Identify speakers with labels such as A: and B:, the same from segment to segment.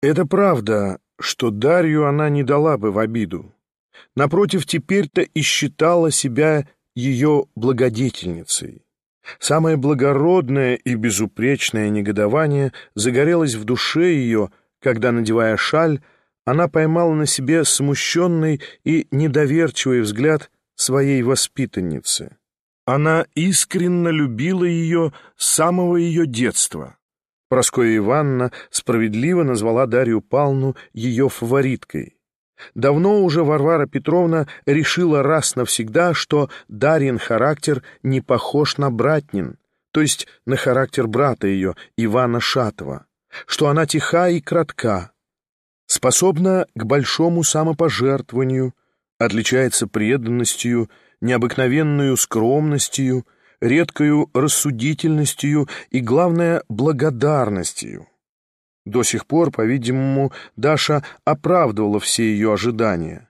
A: Это правда, что Дарью она не дала бы в обиду. Напротив, теперь-то и считала себя ее благодетельницей. Самое благородное и безупречное негодование загорелось в душе ее, когда, надевая шаль, она поймала на себе смущенный и недоверчивый взгляд своей воспитанницы. Она искренне любила ее с самого ее детства. Прасковья Ивановна справедливо назвала Дарью Павловну ее фавориткой. Давно уже Варвара Петровна решила раз навсегда, что Дарьин характер не похож на братнин, то есть на характер брата ее, Ивана Шатова, что она тиха и кратка, способна к большому самопожертвованию, отличается преданностью, необыкновенную скромностью, редкою рассудительностью и, главное, благодарностью. До сих пор, по-видимому, Даша оправдывала все ее ожидания.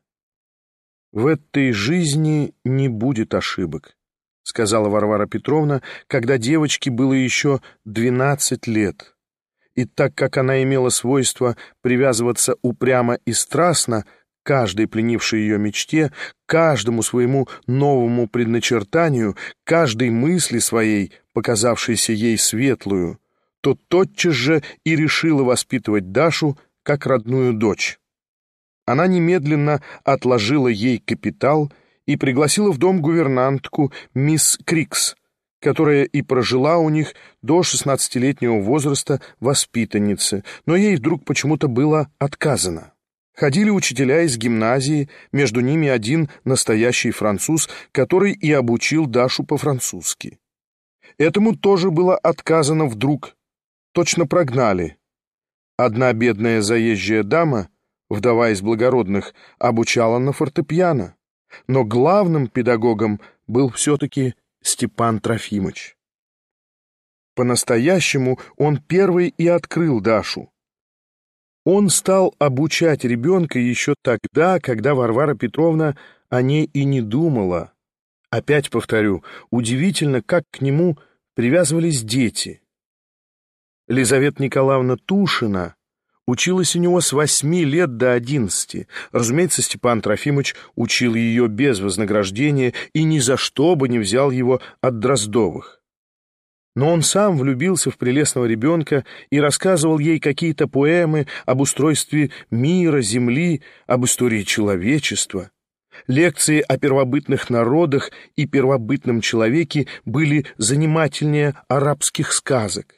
A: «В этой жизни не будет ошибок», — сказала Варвара Петровна, когда девочке было еще 12 лет. И так как она имела свойство привязываться упрямо и страстно к каждой пленившей ее мечте, каждому своему новому предначертанию, каждой мысли своей, показавшейся ей светлую, то тотчас же и решила воспитывать Дашу как родную дочь. Она немедленно отложила ей капитал и пригласила в дом гувернантку мисс Крикс, которая и прожила у них до 16-летнего возраста воспитанницы, но ей вдруг почему-то было отказано. Ходили учителя из гимназии, между ними один настоящий француз, который и обучил Дашу по-французски. Этому тоже было отказано вдруг, точно прогнали. Одна бедная заезжая дама, вдова из благородных, обучала на фортепиано, но главным педагогом был все-таки Степан Трофимыч. По-настоящему он первый и открыл Дашу. Он стал обучать ребенка еще тогда, когда Варвара Петровна о ней и не думала. Опять повторю, удивительно, как к нему привязывались дети. Лизавета Николаевна Тушина училась у него с 8 лет до 11. Разумеется, Степан Трофимыч учил ее без вознаграждения и ни за что бы не взял его от Дроздовых. Но он сам влюбился в прелестного ребенка и рассказывал ей какие-то поэмы об устройстве мира, земли, об истории человечества. Лекции о первобытных народах и первобытном человеке были занимательнее арабских сказок.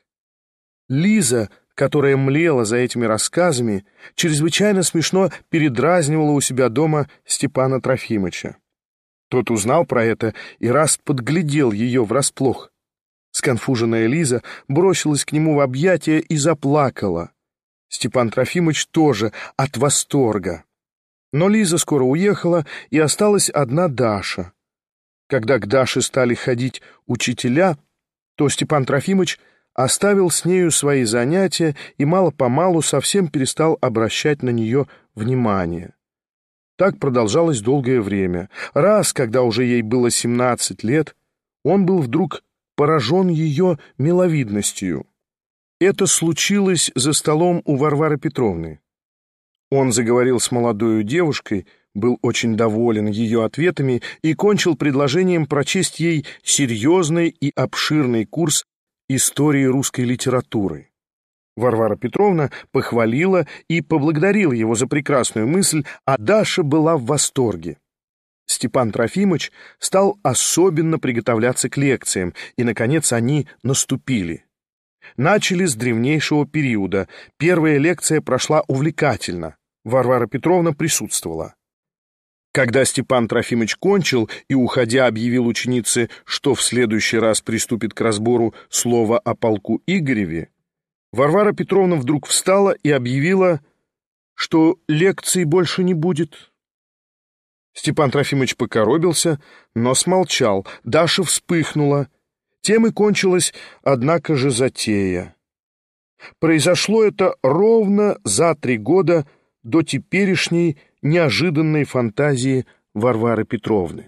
A: Лиза, которая млела за этими рассказами, чрезвычайно смешно передразнивала у себя дома Степана Трофимыча. Тот узнал про это и раз подглядел ее врасплох. Сконфуженная Лиза бросилась к нему в объятия и заплакала. Степан Трофимыч тоже от восторга. Но Лиза скоро уехала, и осталась одна Даша. Когда к Даше стали ходить учителя, то Степан Трофимыч оставил с нею свои занятия и мало-помалу совсем перестал обращать на нее внимание. Так продолжалось долгое время. Раз, когда уже ей было 17 лет, он был вдруг поражен ее миловидностью. Это случилось за столом у Варвары Петровны. Он заговорил с молодою девушкой, был очень доволен ее ответами и кончил предложением прочесть ей серьезный и обширный курс истории русской литературы. Варвара Петровна похвалила и поблагодарила его за прекрасную мысль, а Даша была в восторге. Степан Трофимыч стал особенно приготовляться к лекциям, и, наконец, они наступили. Начали с древнейшего периода. Первая лекция прошла увлекательно. Варвара Петровна присутствовала. Когда Степан Трофимыч кончил и, уходя, объявил ученице, что в следующий раз приступит к разбору слова о полку Игореве, Варвара Петровна вдруг встала и объявила, что лекций больше не будет. Степан Трофимыч покоробился, но смолчал. Даша вспыхнула. Тем и кончилась, однако же, затея. Произошло это ровно за 3 года до теперешней неожиданной фантазии Варвары Петровны.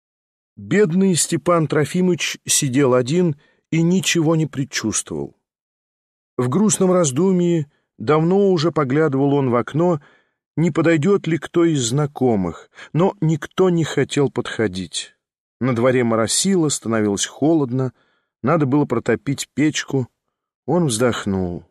A: Бедный Степан Трофимыч сидел один и ничего не предчувствовал. В грустном раздумье Давно уже поглядывал он в окно, не подойдет ли кто из знакомых, но никто не хотел подходить. На дворе моросило, становилось холодно, надо было протопить печку. Он вздохнул.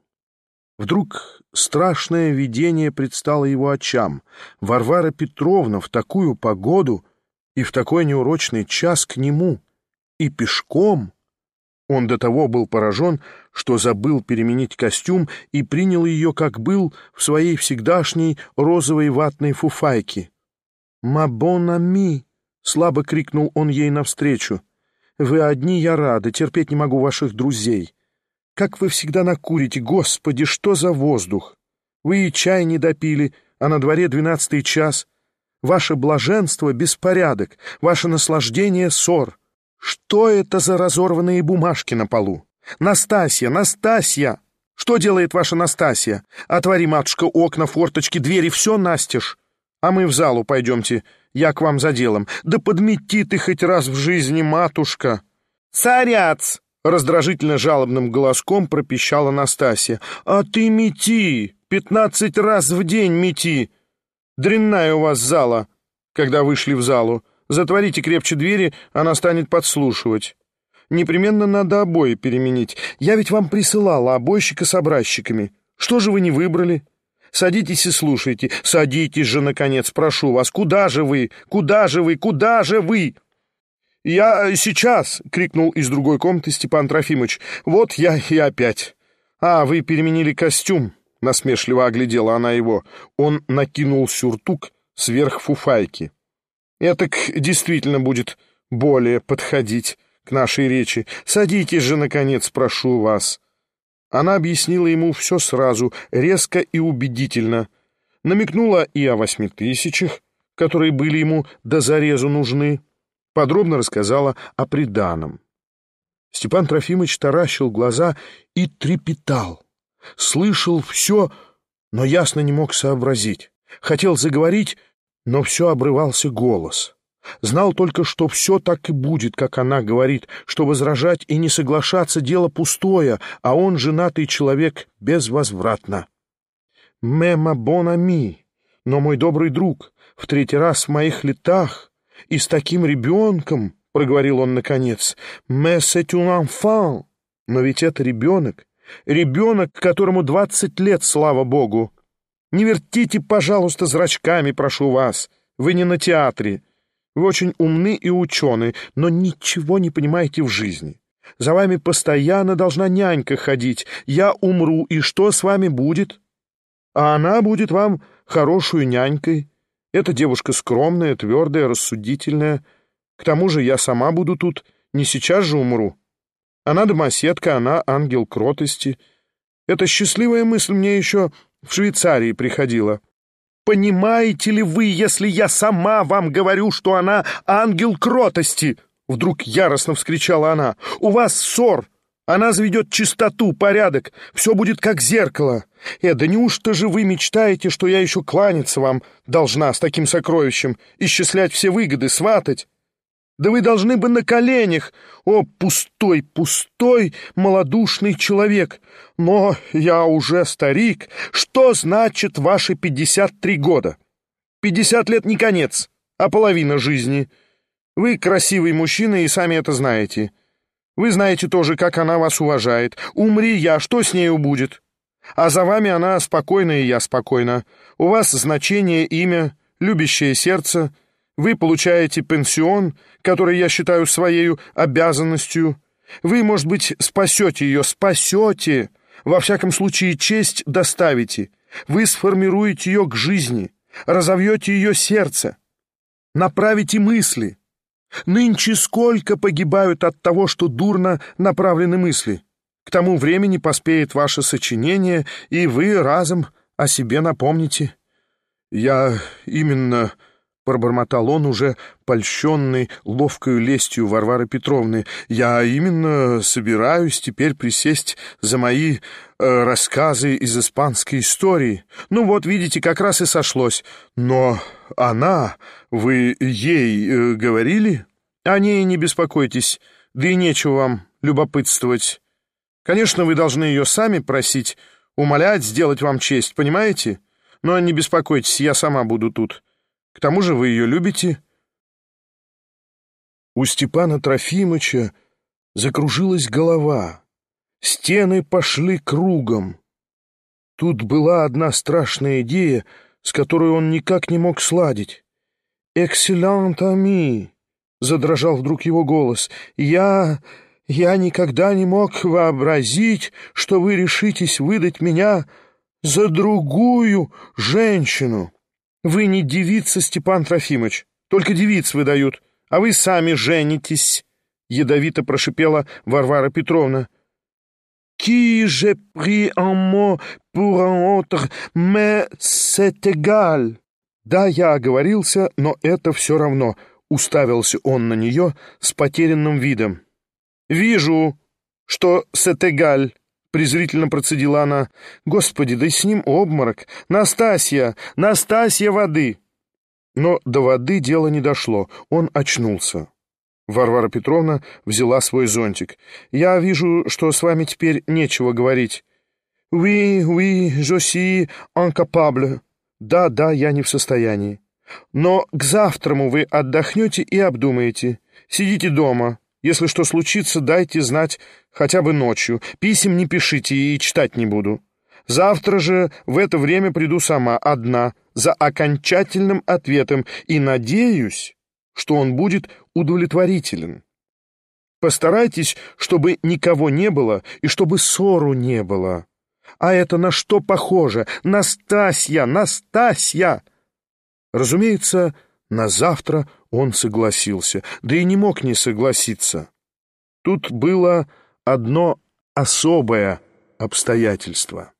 A: Вдруг страшное видение предстало его очам. Варвара Петровна в такую погоду и в такой неурочный час к нему, и пешком. Он до того был поражен, что забыл переменить костюм и принял ее, как был, в своей всегдашней розовой ватной фуфайке. «Ма бон ами!» — слабо крикнул он ей навстречу. «Вы одни, я рада, терпеть не могу ваших друзей. Как вы всегда накурите, Господи, что за воздух! Вы и чай не допили, а на дворе 12-й час. Ваше блаженство — беспорядок, ваше наслаждение — ссор. Что это за разорванные бумажки на полу? Настасья, Настасья! Что делает ваша Настасья? Отвори, матушка, окна, форточки, двери, все настежь. А мы в залу пойдемте, я к вам за делом. Да подмети ты хоть раз в жизни, матушка!» «Царяц!» — раздражительно жалобным голоском пропищала Настасья. «А ты мети! 15 раз в день мети! Дрянная у вас зала!» Когда вышли в залу. «Затворите крепче двери, она станет подслушивать. Непременно надо обои переменить. Я ведь вам присылала обойщика с образчиками. Что же вы не выбрали? Садитесь и слушайте. Садитесь же, наконец, прошу вас. Куда же вы? Куда же вы? Куда же вы?» «Я сейчас!» — крикнул из другой комнаты Степан Трофимович. «Вот я и опять!» «А, вы переменили костюм!» — насмешливо оглядела она его. Он накинул сюртук сверх фуфайки. «Этак действительно будет более подходить к нашей речи. Садитесь же, наконец, прошу вас!» Она объяснила ему все сразу, резко и убедительно. Намекнула и о 8000, которые были ему до зарезу нужны. Подробно рассказала о приданом. Степан Трофимович таращил глаза и трепетал. Слышал все, но ясно не мог сообразить. Хотел заговорить, но все обрывался голос. Знал только, что все так и будет, как она говорит, что возражать и не соглашаться — дело пустое, а он, женатый человек, безвозвратно. «Мема бон ами, но мой добрый друг, в 3-й раз в моих летах и с таким ребенком», — проговорил он наконец, «mais c'est un enfant». Но ведь это ребенок, которому 20 лет, слава богу. Не вертите, пожалуйста, зрачками, прошу вас, вы не на театре. Вы очень умны и учены, но ничего не понимаете в жизни. За вами постоянно должна нянька ходить. Я умру, и что с вами будет? А она будет вам хорошую нянькой. Эта девушка скромная, твердая, рассудительная. К тому же я сама буду тут, не сейчас же умру. Она домоседка, она ангел кротости. Эта счастливая мысль мне еще в Швейцарии приходила. «Понимаете ли вы, если я сама вам говорю, что она ангел кротости?» Вдруг яростно вскричала она. «У вас ссор! Она заведет чистоту, порядок, все будет как зеркало. Да неужто же вы мечтаете, что я еще кланяться вам должна с таким сокровищем, исчислять все выгоды, сватать? Да вы должны бы на коленях! О, пустой, пустой, малодушный человек! Но я уже старик. Что значит ваши 53 года? 50 лет не конец, а половина жизни. Вы красивый мужчина и сами это знаете. Вы знаете тоже, как она вас уважает. Умри я, что с нею будет? А за вами она спокойна, и я спокойна. У вас значение, имя, любящее сердце. Вы получаете пенсион, который я считаю своей обязанностью. Вы, может быть, спасете ее, спасете. Во всяком случае, честь доставите. Вы сформируете ее к жизни, разовьете ее сердце, направите мысли. Нынче сколько погибают от того, что дурно направлены мысли. К тому времени поспеет ваше сочинение, и вы разом о себе напомните. Я именно... Пробормотал он, уже польщенный ловкою лестью Варвары Петровны. «Я именно собираюсь теперь присесть за мои рассказы из испанской истории. Ну вот, видите, как раз и сошлось. Но она... Вы ей говорили? О ней не беспокойтесь, да и нечего вам любопытствовать. Конечно, вы должны ее сами просить. умолять сделать вам честь, понимаете? Но не беспокойтесь, я сама буду тут. К тому же вы ее любите». У Степана Трофимыча закружилась голова, стены пошли кругом. Тут была одна страшная идея, с которой он никак не мог сладить. «Экселлент ami», — задрожал вдруг его голос, — «я никогда не мог вообразить, что вы решитесь выдать меня за другую женщину. Вы не девица, Степан Трофимыч, только девиц выдают, а вы сами женитесь», — ядовито прошипела Варвара Петровна. «Qui j'ai pris un mot pour un autre, mais c'est égal». «Да, я оговорился, но это все равно», — уставился он на нее с потерянным видом. «Вижу, что c'est égal», — презрительно процедила она. «Господи, да и с ним обморок! Настасья! Настасья, воды!» Но до воды дело не дошло, он очнулся. Варвара Петровна взяла свой зонтик. «Я вижу, что с вами теперь нечего говорить». «Oui, oui, je suis incapable». «Да, я не в состоянии. Но к завтраму вы отдохнете и обдумаете. Сидите дома. Если что случится, дайте знать хотя бы ночью. Писем не пишите и читать не буду. Завтра же в это время приду сама, одна, за окончательным ответом, и надеюсь, что он будет удовлетворителен. Постарайтесь, чтобы никого не было и чтобы ссору не было. А это на что похоже? Настасья, Настасья!» Разумеется, на завтра он согласился, да и не мог не согласиться. Тут было одно особое обстоятельство.